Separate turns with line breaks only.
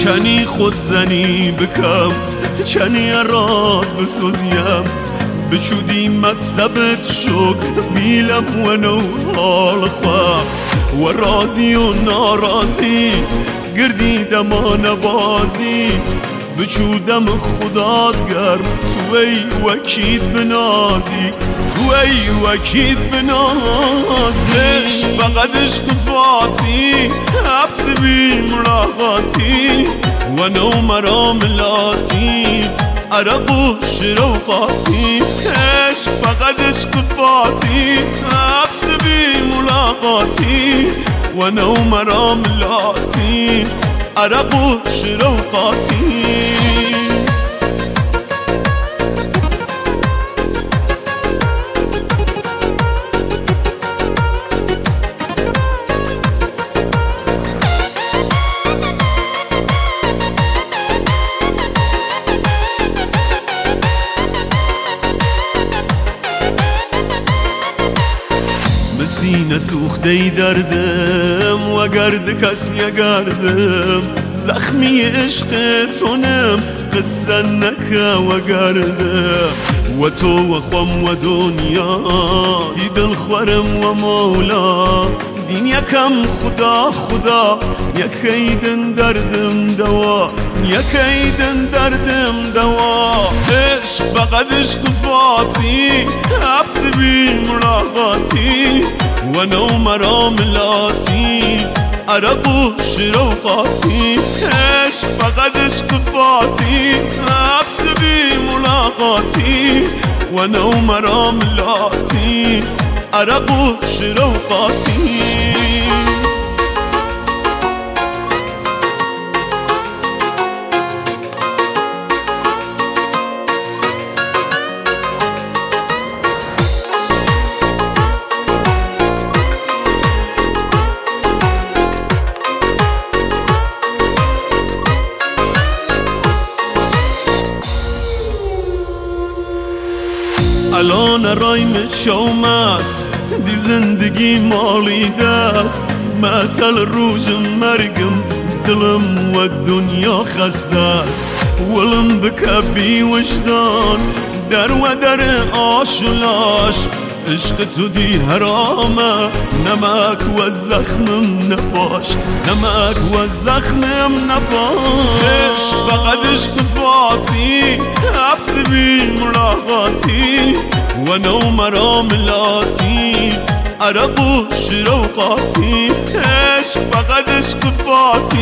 کنی خودزنی بکم کنی اراد بسوزیم بچودی مذهبت شک بیلم و نو حال خواه و رازی و نارازی گردی دمان بازی بچودم خدات گرم تو ای وکید بنازی تو ای وکید بنازی فقط عشق فاتی حبس بی ملاقاتی و نو مرا ملاتی عرق و شروقاتی عشق فقط عشق فاتی حبس بی ملاقاتی و نو مرا ملاتی عرق و شروقاتی سینه سوخته دردم و گرد کس نگردم زخمی عشق تونم قصه نکه و گردم و تو و خم و دنیا دی دل خورم و مولا دین یکم خدا یکیدن دردم دوا یکیدن دردم دوا عشق فقط عشق فاتی حبس بی ملاقاتی و نو مرا ملاتی عرق و شروقاتی عشق فقط عشق فاتی حبس بی ملاقاتی و نو مرا ملاتی عرق و شروقاتی الان رایم شوم است دی زندگی مالی دست معطل روز مرگم دلم و دنیا خسته است ولم بکبی وجدان در و در آشلاش عشق تو دی حرامه نمک و زخمم نپاش نمک و زخمم نپاش عشق فقط عشق فاتی حبس بی ملاقاتی و نو مرا ملاتی عرق و شروقاتی عشق فقط عشق فاتی